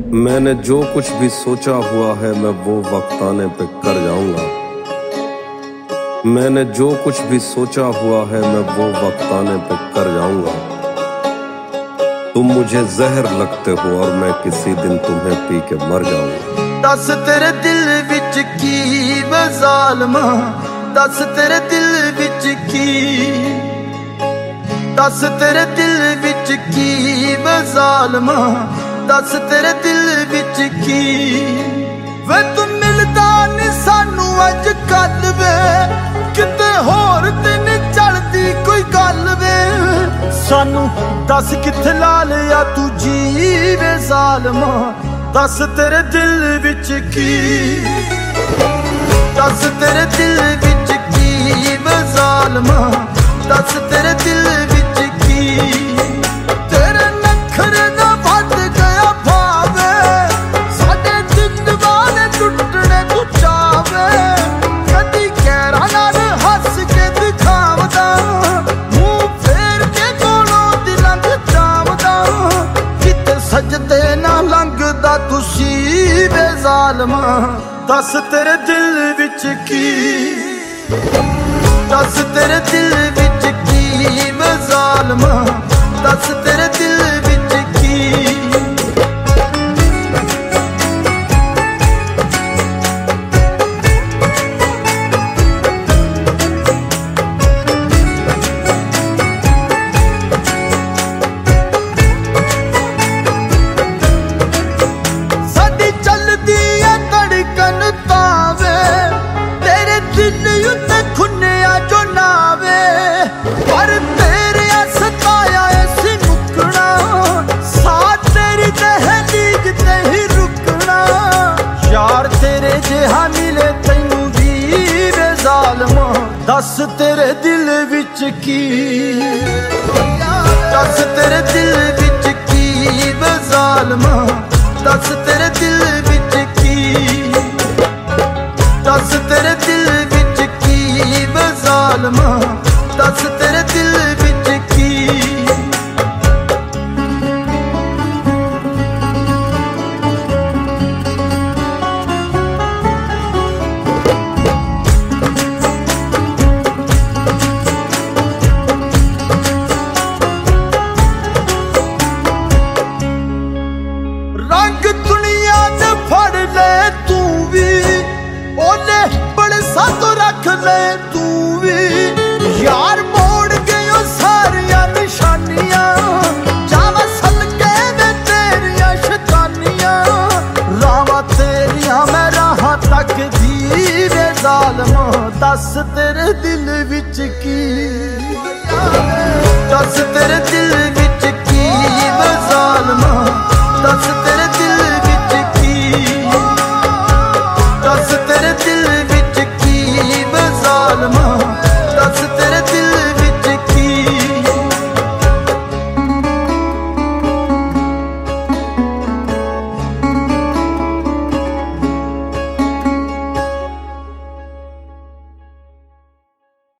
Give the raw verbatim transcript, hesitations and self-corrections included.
मैंने जो कुछ भी सोचा हुआ है मैं वो वक्त आने पे कर जाऊंगा। मैंने जो कुछ भी सोचा हुआ है मैं वो वक्त आने पे कर जाऊंगा। तुम मुझे जहर लगते हो और मैं किसी दिन तुम्हें पी के मर जाऊंगा। दस तेरे दिल विच की वे ज़ालिमा, दस तेरे दिल विच की, दस तेरे दिल विच की वे ज़ालिमा, दस तेरे दिल विच की। वे तू मिलदा नहीं सानू अज कल वे, किते होर ते नहीं चलदी कोई गल वे। सानू दस किथे ला लिया तू जी वे ज़ालिमा, दस तेरे दिल विच की, दस तेरे दिल विच की वे ज़ालिमा, दस तेरे दिल विच की। तेरे नखरे ना वध गया भावे, साडे जिंदगाने टुटने तू चावे। कदी कहरा नाल हस के दिखावदा, मुंह फेर के कोलों दी लंघ जावदा। किते सजदे ना लंघदा तुसी वे ज़ालिमा, दस तेरे दिल विच की, दस तेरे दिल विच की वे ज़ालिमा, दस तेरे दिल विच की। साडी चलदी है धड़कन तावे, तेरे दिल उत्ते खुन्निया जो नावे। पर तेरे सताया ऐसी मुकना, साथ तेरी दहलीज ते ही रुकना। यार तेरे जेहा मिले तैनू भी वे ज़ालिमा, दस तेरे दिल विच की, दस तेरे दिल विच की वे ज़ालिमा, दस तेरे दिल विच की, दस तेरे दिल विच की वे ज़ालिमा, दस तेरे दिल विच की। रंग दुनिया ने फड़ ले तू भी, ओले बड़े साथों रख ले